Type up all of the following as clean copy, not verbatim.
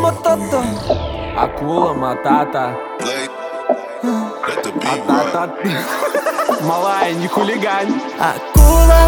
матата. Акула матата. Малая, не хулигань. Акула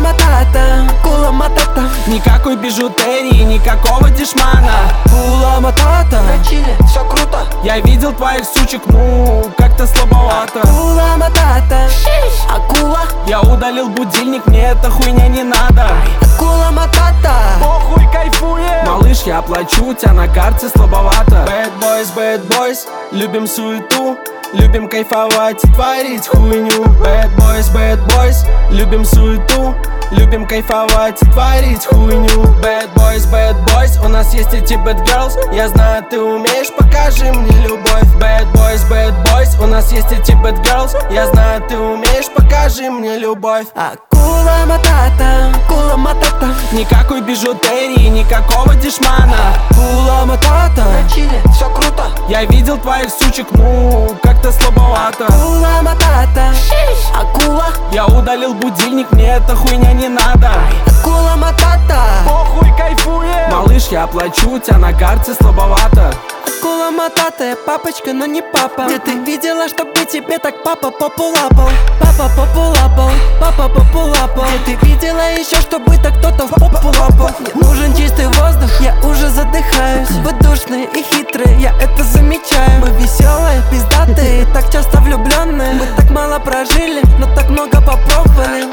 матата. Никакой бижутерии, никакого дешмана. Акула матата. На чиле, все круто. Я видел твоих сучек, ну, как-то слабовато. Акула матата. Акула. Я удалил будильник, мне эта хуйня не надо. Акула матата. Похуй, кайфуем. Малыш, я оплачу, у тебя на карте слабовато. Bad boys, любим суету. Любим кайфовать и творить хуйню. Bad boys, любим суету. Любим кайфовать и творить хуйню. Bad boys, у нас есть эти bad girls. Я знаю, ты умеешь, покажи мне любовь. Bad boys, у нас есть эти bad girls. Я знаю, ты умеешь, покажи мне любовь. Акула матата. Никакой бижутерии, никакого дешмана. Акула матата. На чиле, все круто. Я видел твоих сучек, ну, как-то слабовато. Акула матата. Акула. Я удалил будильник, мне эта хуйня не надо. Акула матата. Похуй, кайфуем. Малыш, я оплачу, у тебя на карте слабовато. Акула матата, я папочка, но не папа. Где ты видела, чтобы тебе так папа попу лапал? Папа попу лапал, папа попу лапал. Где ты видела еще, чтобы так кто-то в попу лапал? Мне нужен чистый воздух, я уже задыхаюсь. Вы душные и хитрые, я это замечаю. Мы веселые, пиздатые, так часто влюбленные. Мы так мало прожили, но так много попробовали.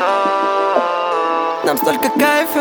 Нам столько кайфа,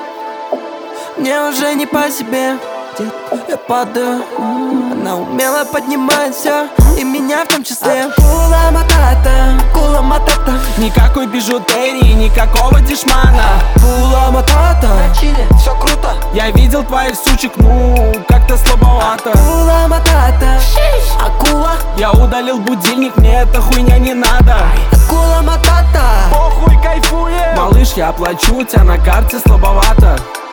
мне уже не по себе. Я падаю, она умело поднимает все, и меня в том числе. Акула матата. Никакой бижутерии, никакого дешмана. Акула матата. На чиле, все круто. Я видел твоих сучек, ну, как-то слабовато. Акула матата. Акула. Я удалил будильник, мне эта хуйня не надо. Акула матата. Похуй, кайфуем. Малыш, я оплачу, у тебя на карте слабовато.